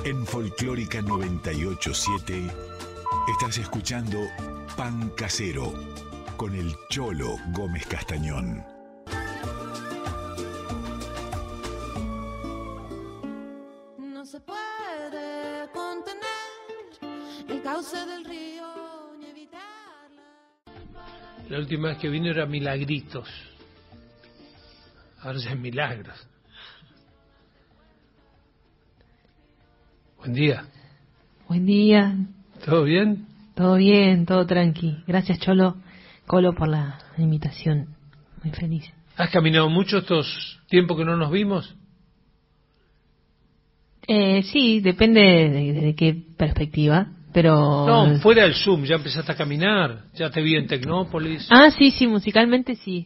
En Folclórica 98.7 estás escuchando Pan Casero con el Cholo Gómez Castañón. No se puede contener el cauce del río ni evitarla. La última vez que vino era Milagritos. Ahora ya es Milagros. Buen día. Buen día. ¿Todo bien? Todo bien, todo tranqui. Gracias, Colo, por la invitación. Muy feliz. ¿Has caminado mucho estos tiempos que no nos vimos? Sí, depende de qué perspectiva, pero... No, fuera del Zoom, ya empezaste a caminar. Ya te vi en Tecnópolis. Ah, sí, musicalmente sí.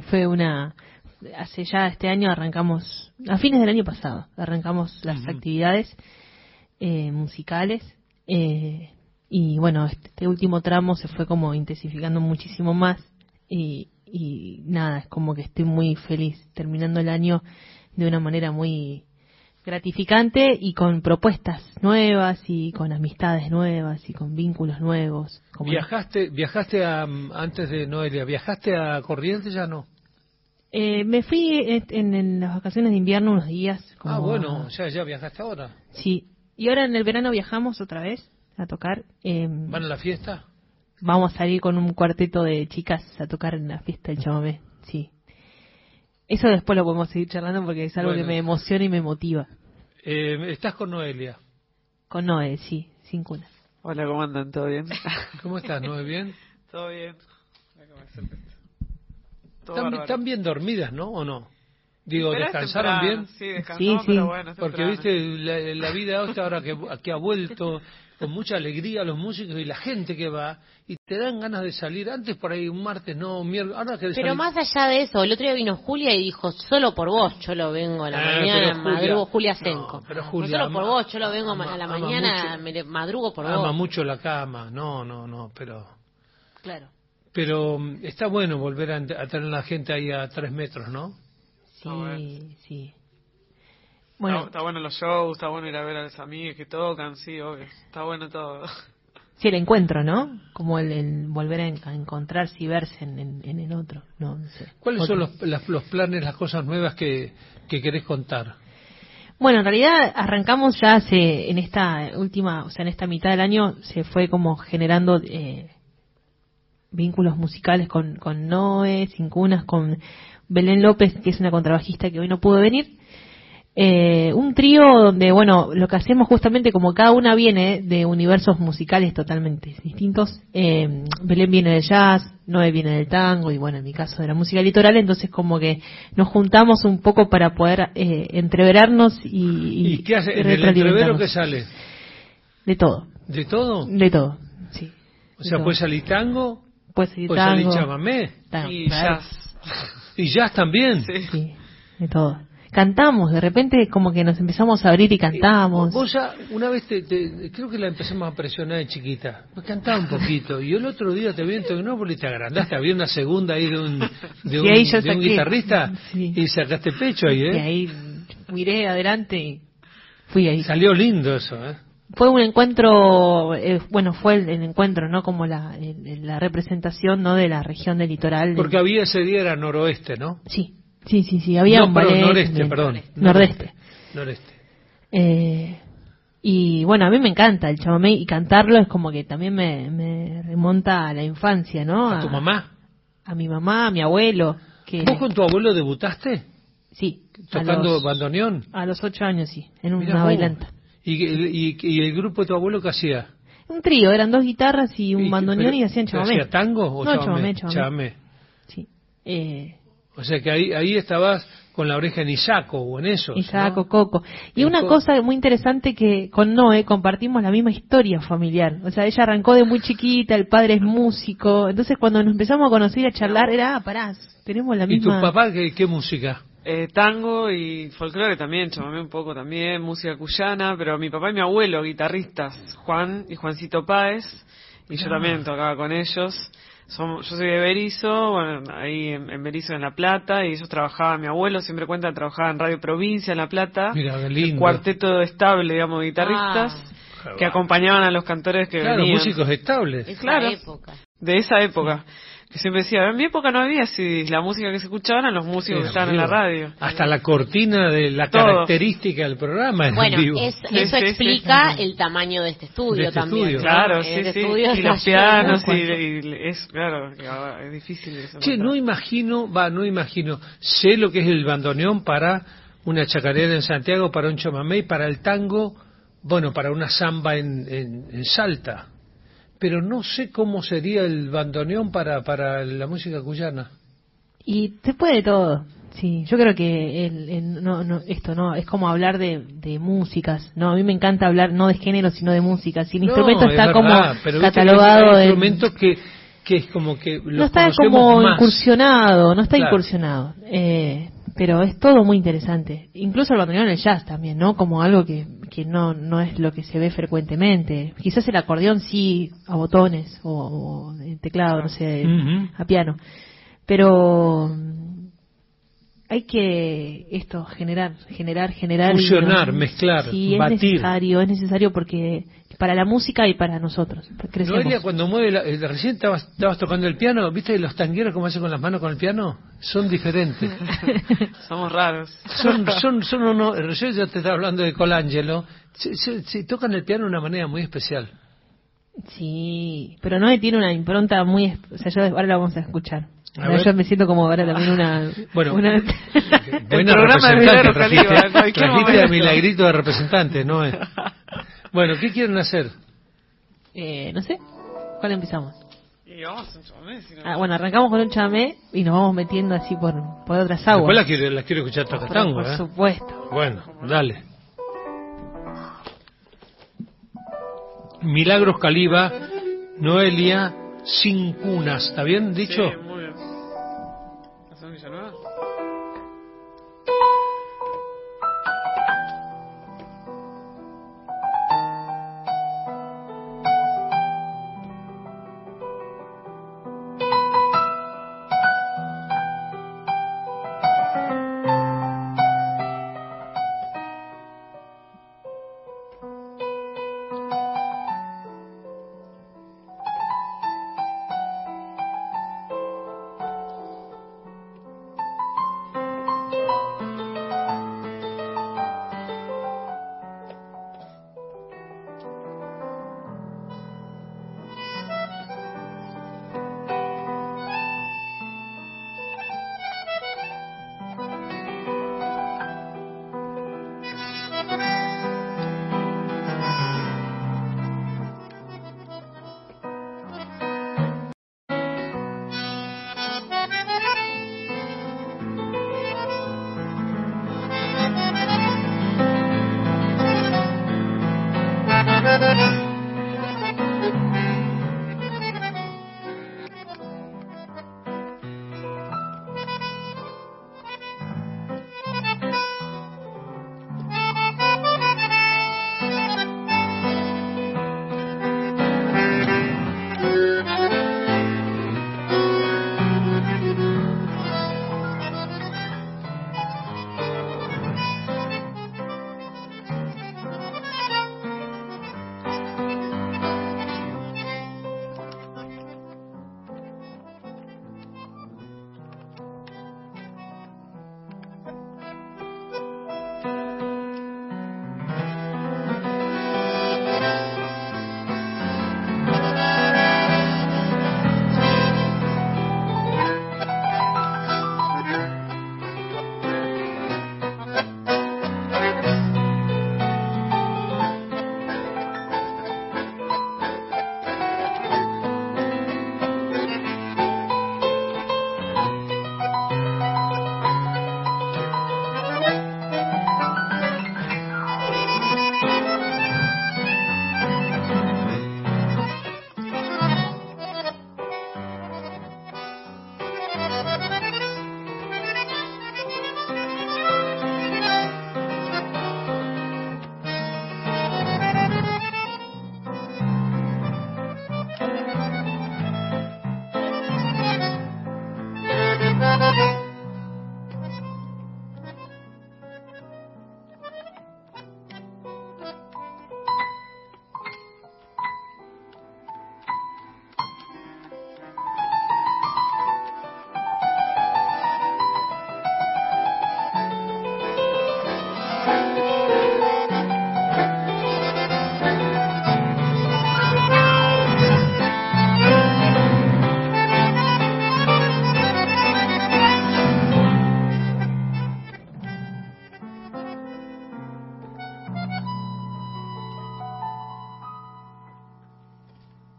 Hace ya este año arrancamos, a fines del año pasado, arrancamos las actividades musicales. Y bueno, este último tramo se fue como intensificando muchísimo más y nada, es como que estoy muy feliz terminando el año de una manera muy gratificante y con propuestas nuevas y con amistades nuevas y con vínculos nuevos. ¿Viajaste antes de Noelia, viajaste a Corrientes? Ya no. Me fui en las vacaciones de invierno unos días. Bueno, ya viajaste ahora. Sí, y ahora en el verano viajamos otra vez a tocar. ¿Van a la fiesta? Vamos a salir con un cuarteto de chicas a tocar en la fiesta del chamamé, sí. Eso después lo podemos seguir charlando porque es algo que me emociona y me motiva. ¿Estás con Noelia? Con Noé, sí, sin cuna. Hola, ¿cómo andan? ¿Todo bien? ¿Cómo estás, Noé? ¿Bien? Todo bien. ¿Están bien dormidas, no? ¿O no? Digo, Pero ¿descansaron bien? Sí, descansamos, sí. pero bueno, Porque viste, la vida esta ahora que ha vuelto con mucha alegría los músicos y la gente que va, y te dan ganas de salir. Antes por ahí un martes, no, un miércoles, ahora que Pero más allá de eso, el otro día vino Julia y dijo, solo por vos yo lo vengo a la mañana, madrugo, Julia Senco. Pero Julia, solo por vos yo lo vengo a la mañana, me madrugo por vos. Ama mucho la cama, no, pero... Claro. Pero está bueno volver a tener la gente ahí a 3 metros, ¿no? Sí. Bueno, está bueno los shows, está bueno ir a ver a los amigos que tocan, sí, obvio. Está bueno todo. Sí, el encuentro, ¿no? Como el volver a encontrarse y verse en el otro. No sé. ¿Cuáles son los planes, las cosas nuevas que querés contar? Bueno, en realidad arrancamos ya en esta última, o sea, en esta mitad del año se fue como generando vínculos musicales con Noé, Sin Cunas, con Belén López, que es una contrabajista que hoy no pudo venir. Un trío donde, bueno, lo que hacemos justamente como cada una viene de universos musicales totalmente distintos. Belén viene del jazz, Noé viene del tango y, bueno, en mi caso de la música litoral, entonces como que nos juntamos un poco para poder entreverarnos ¿Y qué hace? ¿En el entrevero qué sale? De todo. ¿De todo? De todo, sí. O sea, puede salir tango, puede salir chamamé y jazz. ¿Y jazz también? Sí, de todo. Cantamos, de repente como que nos empezamos a abrir y cantamos. Vos ya una vez creo que la empezamos a presionar de chiquita. Pues cantaba un poquito. Y el otro día te vi en Tecnópolis y te agrandaste. Había una segunda ahí de un guitarrista. Sí. Y sacaste pecho ahí, Y ahí miré adelante y fui ahí. Salió lindo eso, Fue un encuentro, fue el encuentro, ¿no? Como la representación, ¿no? De la región del litoral. Porque había ese día era noroeste, ¿no? Sí. Había un ballet. Nordeste. Y bueno, a mí me encanta el chamamé y cantarlo es como que también me remonta a la infancia, ¿no? ¿A tu mamá? A mi mamá, a mi abuelo. ¿Vos con tu abuelo debutaste? Sí. ¿Tocando bandoneón? A los 8 años, sí, en una bailanta. ¿Y el grupo de tu abuelo qué hacía? Un trío, eran 2 guitarras y un bandoneón y hacían chamamé. ¿Hacía tango o chamamé? Chamamé. Sí. O sea que ahí estabas con la oreja en Isaco o en eso. Isaco, ¿no? Coco. Y una cosa muy interesante que con Noé compartimos la misma historia familiar. O sea, ella arrancó de muy chiquita, el padre es músico. Entonces cuando nos empezamos a conocer y a charlar era, tenemos la misma... ¿Y tu papá qué música? Tango y folclore también, chamamé un poco también, música cuyana, pero mi papá y mi abuelo, guitarristas, Juan y Juancito Páez, y yo también tocaba con ellos. Yo soy de Berisso, bueno, ahí en Berisso en La Plata, y ellos trabajaban, mi abuelo siempre cuenta, trabajaba en Radio Provincia en La Plata. Mira, qué lindo. El cuarteto estable, digamos, de guitarristas, que acompañaban a los cantores que venían. Músicos estables. Claro, de esa época. Que siempre decía, en mi época no había así, la música que se escuchaban eran los músicos que estaban en la radio. Hasta la cortina de la característica del programa es en vivo. Eso explica el tamaño de este estudio también. Estudio. Claro, sí. Y los pianos, claro, es difícil eso. Che, no imagino, sé lo que es el bandoneón para una chacarera en Santiago, para un chamamé, para el tango, bueno, para una samba en Salta. Pero no sé cómo sería el bandoneón para la música cuyana. Y se puede todo. Sí, yo creo que esto no es como hablar de músicas. No, a mí me encanta hablar no de género, sino de música. Si el instrumento está como catalogado de instrumentos que es como que los no está como más incursionado, no está incursionado. Pero es todo muy interesante. Incluso el bandoneón en el jazz también, ¿no? Como algo que no es lo que se ve frecuentemente. Quizás el acordeón sí a botones o el teclado, no sé, a piano. Pero hay que generar fusionar, mezclar, sí, batir. Es necesario porque para la música y para nosotros crecemos. Noelia, cuando mueve recién estabas tocando el piano, ¿viste los tangueros cómo hacen con las manos con el piano? Son diferentes. Somos raros. Son unos, recién yo te estaba hablando de Colangelo, se tocan el piano de una manera muy especial. Sí, pero no tiene una impronta muy, o sea, ahora la vamos a escuchar. Yo me siento como ahora también una buena programa representante, trajiste a Milagrito de representante, ¿no? Bueno, ¿qué quieren hacer? No sé, ¿cuál empezamos? Y vamos a un chamamé, bueno, arrancamos con un chamamé y nos vamos metiendo así por otras aguas. Después la quiero escuchar tocar tango, por supuesto. Bueno, dale. Milagros Caliba, Noelia Sin Cunas, ¿está bien dicho? Sí, muy bien. ¿Hacemos Villanueva?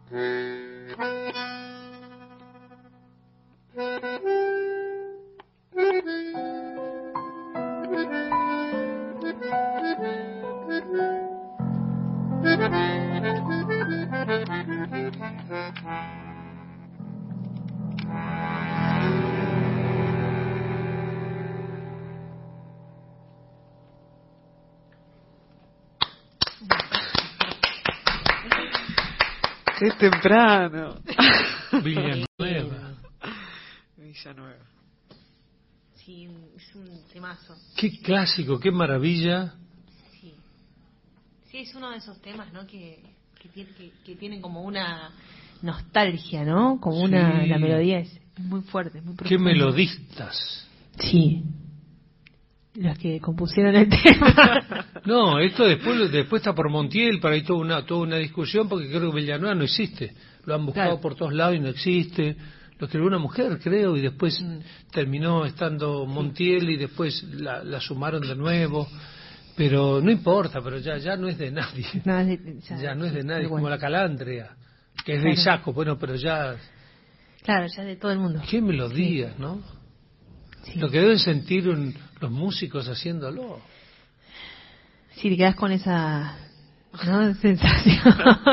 ¡Qué temprano! Villanueva. Villanueva. Sí, es un temazo. Qué clásico, qué maravilla. Sí, sí, es uno de esos temas, ¿no? Que tienen como una nostalgia, ¿no? Como Sí. la melodía es muy fuerte, muy profunda. Qué melodistas. Sí. Los que compusieron el tema. No, esto después está por Montiel, para ahí toda una discusión, porque creo que Villanueva no existe. Lo han buscado Claro. por todos lados y no existe. Lo escribió una mujer, creo, y después terminó estando Montiel y después la sumaron de nuevo. Pero no importa, pero ya no es de nadie. No, Ya no es de nadie, pero como bueno. la Calandria, que es de Claro. Isaco, bueno, pero ya... Claro, ya de todo el mundo. Qué melodías, ¿no? Sí. Lo que deben sentir los músicos haciéndolo. Sí, te quedas con esa, ¿no? sensación.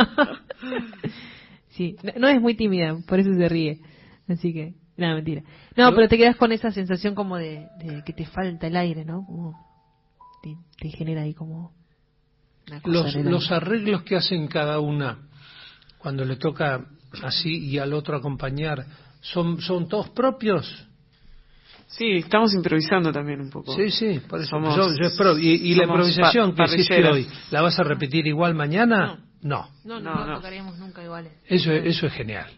Sí, no es muy tímida, por eso se ríe. Así que, nada, mentira. No, pero te quedas con esa sensación como de que te falta el aire, ¿no? Como te genera ahí como una cosa en el Los aire. arreglos que hacen cada una, cuando le toca así y al otro acompañar, ¿son todos propios? Sí, estamos improvisando también un poco. Sí, por eso. Somos- Yo espero. ¿Y la somos improvisación que hiciste parrilleras. hoy, la vas a repetir igual mañana? No. No No. tocaríamos nunca iguales. Eso es genial.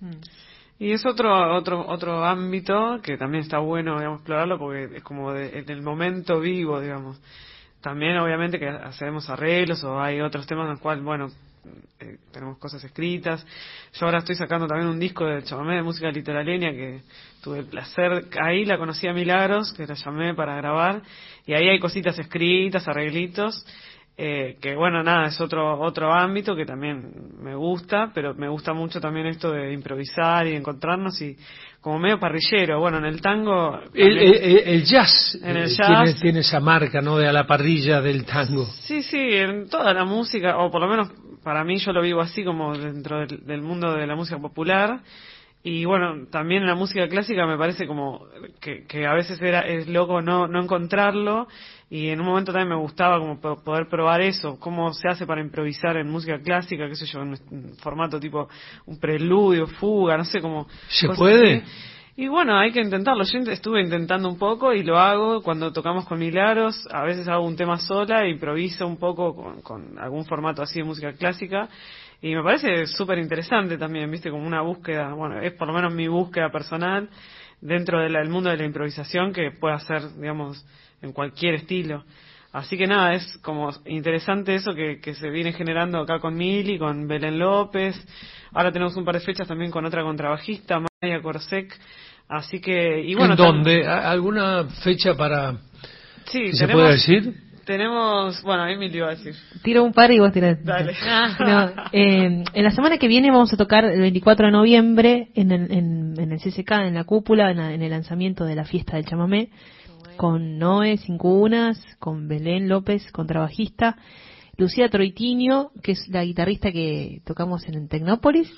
Y es otro ámbito que también está bueno, digamos, explorarlo porque es como en el momento vivo, digamos. También, obviamente, que hacemos arreglos o hay otros temas en los cuales, bueno, tenemos cosas escritas. Yo ahora estoy sacando también un disco de chamamé de música litoraleña que tuve el placer, ahí la conocí a Milagros, que la llamé para grabar, y ahí hay cositas escritas, arreglitos, que bueno, nada, es otro ámbito que también me gusta, pero me gusta mucho también esto de improvisar y de encontrarnos y como medio parrillero. Bueno, en el tango... El jazz, En el jazz. tiene esa marca, ¿no? De a la parrilla del tango. Sí, en toda la música, o por lo menos para mí yo lo vivo así como dentro del mundo de la música popular. Y bueno, también en la música clásica me parece como que a veces es loco no encontrarlo, y en un momento también me gustaba como poder probar eso, cómo se hace para improvisar en música clásica, qué sé yo, en un formato tipo un preludio, fuga, no sé, como... ¿Se cosas puede? así. Y bueno, hay que intentarlo. Yo estuve intentando un poco y lo hago cuando tocamos con Milagros. A veces hago un tema sola, improviso un poco con algún formato así de música clásica. Y me parece súper interesante también, ¿viste? Como una búsqueda, bueno, es por lo menos mi búsqueda personal dentro del mundo de la improvisación que puede hacer, digamos, en cualquier estilo. Así que nada, es como interesante eso que se viene generando acá con Mili, con Belén López. Ahora tenemos un par de fechas también con otra contrabajista, Maya Corsec. Así que, y bueno. ¿En dónde? ¿Alguna fecha para...? Sí, ¿Se puede decir? Tenemos, bueno, ahí Mili iba a decir. Tiro un par y vos tirás. Dale. No, en la semana que viene vamos a tocar el 24 de noviembre en el CCK, en la cúpula, en el lanzamiento de la fiesta del chamamé, con Noé, Cinco Unas, con Belén López, contrabajista, Lucía Troitinho, que es la guitarrista que tocamos en Tecnópolis,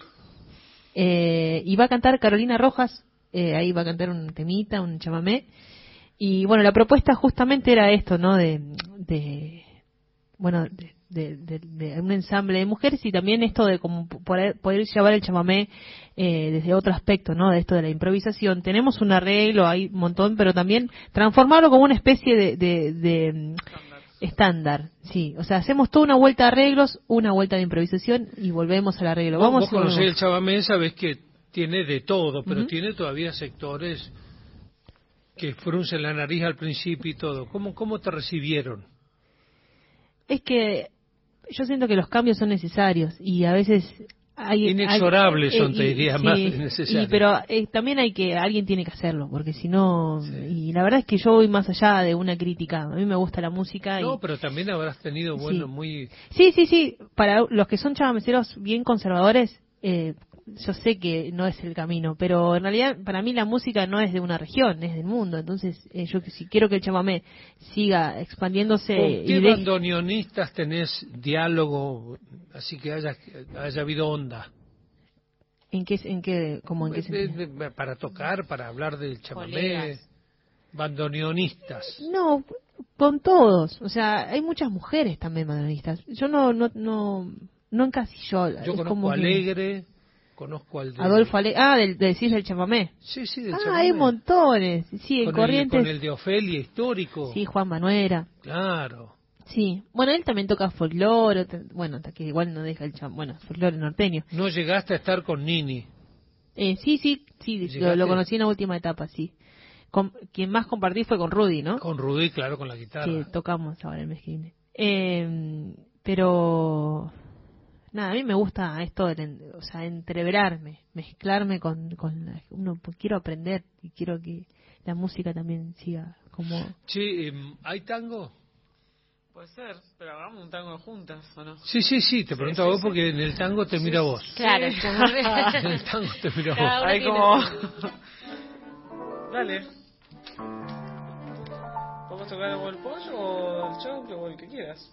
y va a cantar Carolina Rojas, ahí va a cantar un temita, un chamamé. Y bueno, la propuesta justamente era esto, ¿no? De un ensamble de mujeres, y también esto de como poder llevar el chamamé desde otro aspecto, ¿no? De esto de la improvisación. Tenemos un arreglo, hay un montón, pero también transformarlo como una especie de estándar, sí. O sea, hacemos toda una vuelta de arreglos, una vuelta de improvisación y volvemos al arreglo. Vos conocés el chamamé, sabés que tiene de todo, pero tiene todavía sectores que fruncen la nariz al principio y todo. ¿Cómo te recibieron? Es que yo siento que los cambios son necesarios y a veces inexorables son, te diría, sí, más necesarios. Pero también alguien tiene que hacerlo, porque si no, y la verdad es que yo voy más allá de una crítica. A mí me gusta la música. No, pero también habrás tenido, Sí. muy... Sí, para los que son chamameceros bien conservadores, yo sé que no es el camino, pero en realidad para mí la música no es de una región, es del mundo. Entonces yo si quiero que el chamamé siga expandiéndose... ¿Con qué bandoneonistas tenés diálogo, así que haya habido onda? ¿En qué sentido? Para tocar, para hablar del chamamé, bandoneonistas. No, con todos. O sea, hay muchas mujeres también bandoneonistas. Yo no encasillo. Yo conozco a Alegre, conozco al de... Adolfo Alegre. Decís del chamamé. Sí, del chamamé. Hay montones. Sí, en Corrientes. Con el de Ofelia, histórico. Sí, Juan Manuera. Claro. Sí. Bueno, él también toca folclore. Bueno, que igual no deja el chamamé. Bueno, folclore norteño. ¿No llegaste a estar con Nini? Sí, lo conocí en la última etapa, sí. Quien más compartí fue con Rudy, ¿no? Con Rudy, claro, con la guitarra. Que tocamos ahora el mes que viene. Pero... Nada, a mí me gusta esto de, entreverarme, mezclarme con uno, pues quiero aprender y quiero que la música también siga como... Sí, ¿hay tango? Puede ser, pero hagamos un tango juntas, ¿o no? Sí, te pregunto a vos porque en el tango te mira vos. Claro, en el tango te mira vos. Ahí como... Dale. ¿Podemos tocar o el pollo o el choclo o el que quieras?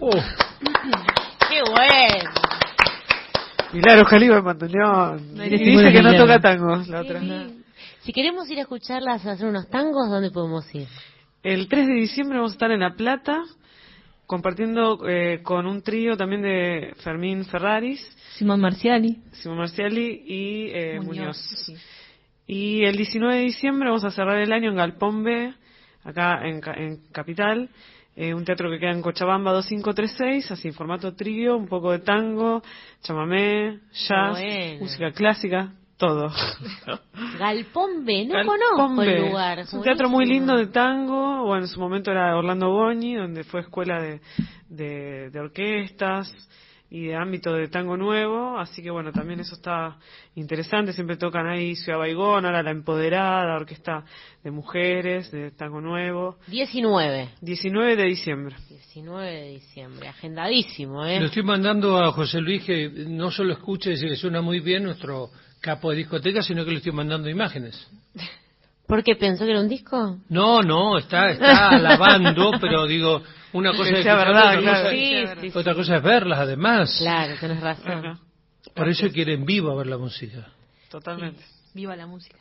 ¡Qué bueno! Milagros Caliba en bandoneón. Y dice que no toca tangos la otra. Si queremos ir a escucharlas, a hacer unos tangos, ¿dónde podemos ir? El 3 de diciembre vamos a estar en La Plata, compartiendo con un trío también de Fermín Ferraris, Simón Marciali y Muñoz. Sí. Y el 19 de diciembre vamos a cerrar el año en Galpón B, acá en Capital, un teatro que queda en Cochabamba 2536, así en formato trío, un poco de tango, chamamé, jazz, música clásica, todo. Galpón B, no Galpón conozco B. el lugar. Es un teatro muy lindo de tango, bueno, en su momento era Orlando Goñi, donde fue escuela de orquestas y de ámbito de tango nuevo, así que bueno, también eso está interesante, siempre tocan ahí Ciudad Baigón, ahora La Empoderada, orquesta de mujeres, de tango nuevo. 19 de diciembre. 19 de diciembre, agendadísimo, Lo estoy mandando a José Luis, que no solo escuche y dice que suena muy bien nuestro capo de discoteca, sino que le estoy mandando imágenes. ¿Por qué pensó que era un disco? No, está alabando, pero digo, una cosa es verdad, otra cosa es verlas, además. Claro, tenés razón. Ajá. Por eso quiere en vivo ver la música. Totalmente. Sí, viva la música.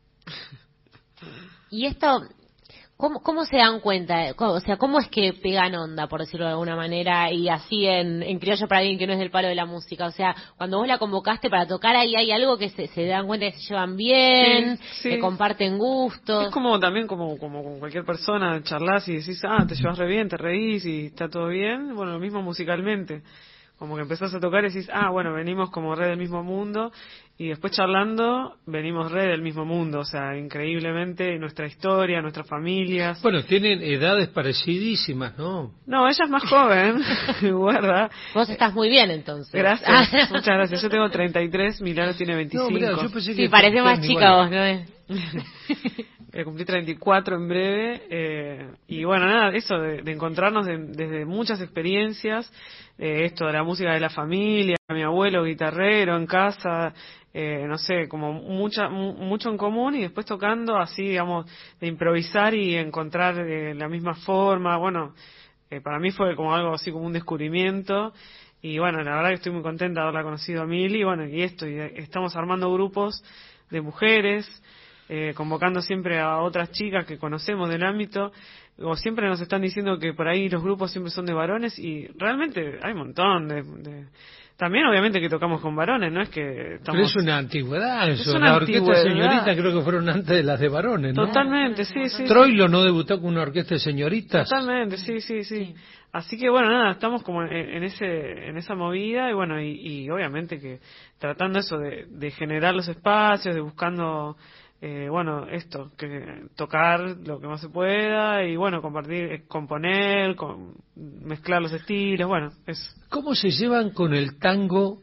Y esto, ¿cómo se dan cuenta? O sea, ¿cómo es que pegan onda, por decirlo de alguna manera, y así en criollo para alguien que no es del palo de la música? O sea, cuando vos la convocaste para tocar, ahí hay algo que se dan cuenta que se llevan bien, Sí. que comparten gustos. Es como también como con cualquier persona, charlas y decís, te llevas re bien, te reís y está todo bien. Bueno, lo mismo musicalmente. Como que empezás a tocar y decís, bueno, venimos como re del mismo mundo, y después charlando, venimos re del mismo mundo, o sea, increíblemente nuestra historia, nuestras familias. Bueno, tienen edades parecidísimas, ¿no? No, ella es más joven, guarda. Vos estás muy bien, entonces. Gracias, muchas gracias. Yo tengo 33, Milagros tiene 25. No, mirá, yo pensé que Sí, parece más chica vos, ¿no? Cumplí 34 en breve, y bueno, nada, eso de encontrarnos desde muchas experiencias, esto de la música de la familia, mi abuelo guitarrero en casa, no sé, como mucho en común, y después tocando así, digamos, de improvisar y encontrar la misma forma. Bueno, para mí fue como algo así como un descubrimiento, y bueno, la verdad que estoy muy contenta de haberla conocido a Mili, y bueno, y estamos armando grupos de mujeres, convocando siempre a otras chicas que conocemos del ámbito, o siempre nos están diciendo que por ahí los grupos siempre son de varones, y realmente hay un montón de también obviamente que tocamos con varones, no es que estamos... Pero es una antigüedad eso. Es una la orquesta antigüedad. de señoritas creo que fueron antes de las de varones, ¿no? Totalmente, sí. Troilo no debutó con una orquesta de señoritas. Totalmente, sí. Así que bueno, nada, estamos como en esa movida, y bueno, y obviamente que tratando eso de generar los espacios, de buscando bueno, esto, que tocar lo que más se pueda, y bueno, compartir, componer, mezclar los estilos, bueno, eso. ¿Cómo se llevan con el tango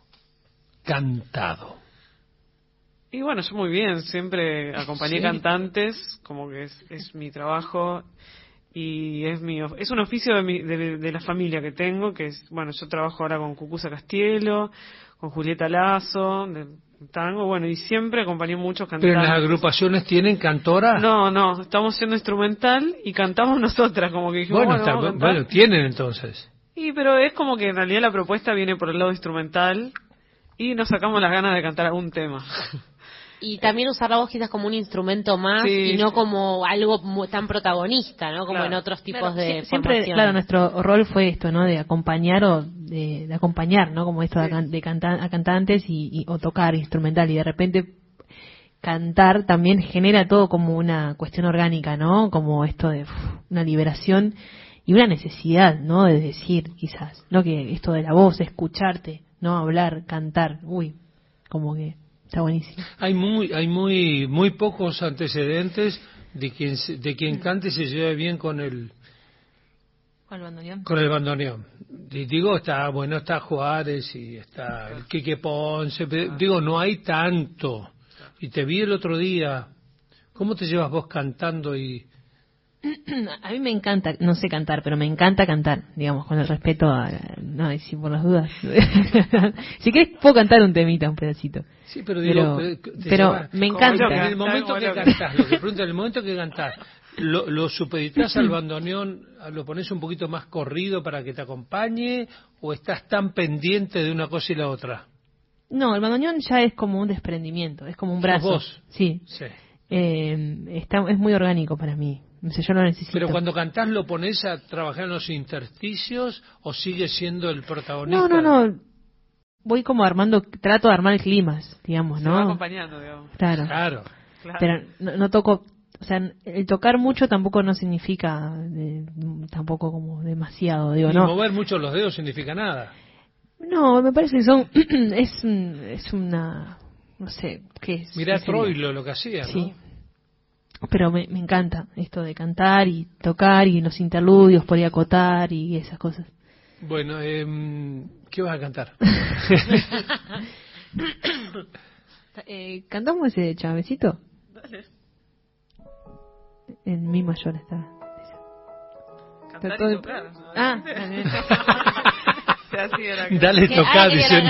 cantado? Y bueno, yo muy bien, siempre acompañé cantantes, como que es mi trabajo, y es un oficio de la familia que tengo, que es, bueno, yo trabajo ahora con Cucuza Castielo, con Julieta Lazo, de tango, bueno, y siempre acompañé muchos cantantes. ¿Pero en las agrupaciones tienen cantora? No, estamos siendo instrumental y cantamos nosotras, como que dijimos, bueno, tienen entonces. Y pero es como que en realidad la propuesta viene por el lado instrumental y nos sacamos las ganas de cantar algún tema. Y también usar la voz quizás como un instrumento más, y no como algo tan protagonista, ¿no? Como en otros tipos de siempre, formación. claro, nuestro rol fue esto, ¿no? De acompañar o de acompañar, ¿no? Como esto de cantar a cantantes o tocar instrumental, y de repente cantar también genera todo como una cuestión orgánica, ¿no? Como esto de una liberación y una necesidad, ¿no? De decir, quizás, ¿no? Que esto de la voz, escucharte, ¿no? Hablar, cantar, como que está buenísimo. Hay muy pocos antecedentes de quien cante y se lleve bien con el bandoneón. Con el bandoneón. Y digo, está Juárez y está el Quique Ponce. Digo, no hay tanto. Y te vi el otro día. ¿Cómo te llevas vos cantando y...? A mí me encanta, no sé cantar, pero me encanta cantar, digamos, con el respeto a... No, y si por las dudas. Si querés, puedo cantar un temita, un pedacito. Sí, pero digo... Pero me encanta. En el momento que cantás, lo que pregunto, en el momento que cantás, ¿Lo supeditas al bandoneón, lo pones un poquito más corrido para que te acompañe, o estás tan pendiente de una cosa y la otra? No, el bandoneón ya es como un desprendimiento, es como un brazo. ¿Vos? Sí. Es muy orgánico para mí. No sé, yo lo necesito. Pero cuando cantás, ¿lo pones a trabajar en los intersticios o sigue siendo el protagonista? No. Voy como armando, trato de armar el clima, digamos, ¿no? Se va acompañando, digamos. Claro. Pero no toco, o sea, el tocar mucho tampoco no significa tampoco como demasiado, digo, Ni no. mover mucho los dedos significa nada. No, me parece que es una, no sé, ¿qué es? Mirá Troilo lo que hacía, ¿no? Sí. Pero me encanta esto de cantar y tocar y los interludios, por ahí acotar y esas cosas. Bueno, ¿qué vas a cantar? ¿Cantamos ese chavecito? Dale. En mi mayor está. Cantar y tocar. ¿No? Ah, O sea, así era Dale tocar, dicen.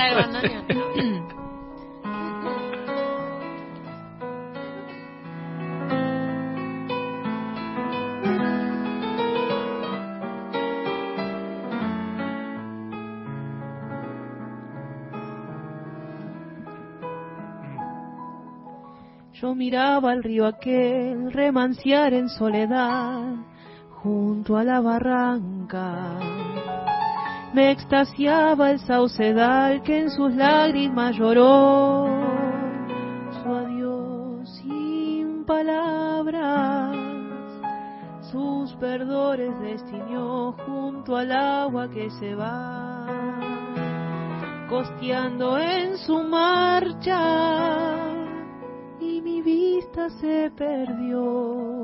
Yo miraba al río aquel remanciar en soledad junto a la barranca. Me extasiaba el saucedal que en sus lágrimas lloró su adiós sin palabras. Sus verdores destinió junto al agua que se va costeando en su marcha. Y mi vista se perdió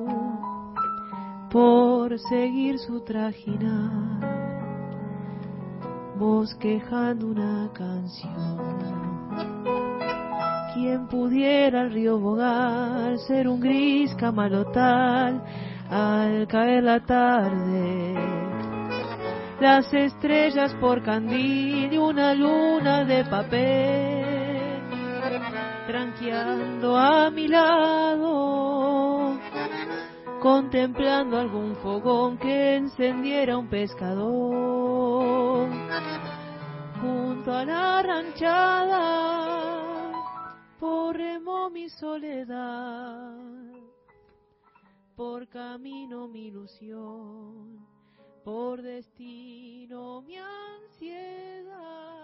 por seguir su trajinar, bosquejando una canción. Quien pudiera al río bogar, ser un gris camalotal al caer la tarde, las estrellas por candil y una luna de papel tranqueando a mi lado, contemplando algún fogón que encendiera un pescador junto a la ranchada. Por remo mi soledad, por camino mi ilusión, por destino mi ansiedad.